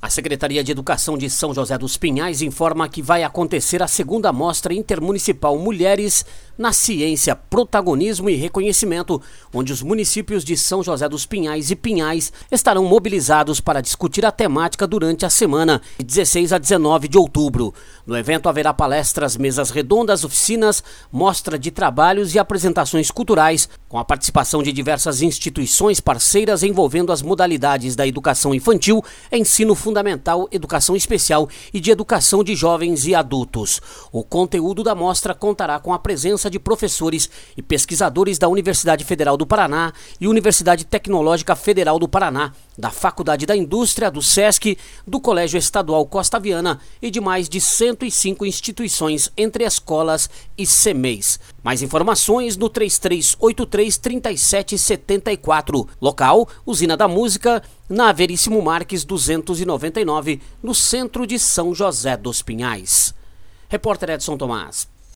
A Secretaria de Educação de São José dos Pinhais informa que vai acontecer a segunda Mostra Intermunicipal Mulheres na Ciência, Protagonismo e Reconhecimento, onde os municípios de São José dos Pinhais e Pinhais estarão mobilizados para discutir a temática durante a semana, de 16 a 19 de outubro. No evento haverá palestras, mesas redondas, oficinas, mostra de trabalhos e apresentações culturais, com a participação de diversas instituições parceiras envolvendo as modalidades da educação infantil, ensino fundamental, educação especial e de educação de jovens e adultos. O conteúdo da mostra contará com a presença de professores e pesquisadores da Universidade Federal do Paraná e Universidade Tecnológica Federal do Paraná, da Faculdade da Indústria, do SESC, do Colégio Estadual Costa Viana e de mais de 105 instituições entre escolas e CMEs. Mais informações no 3383-3774. Local, Usina da Música, na Veríssimo Marques 299, no centro de São José dos Pinhais. Repórter Edson Tomás.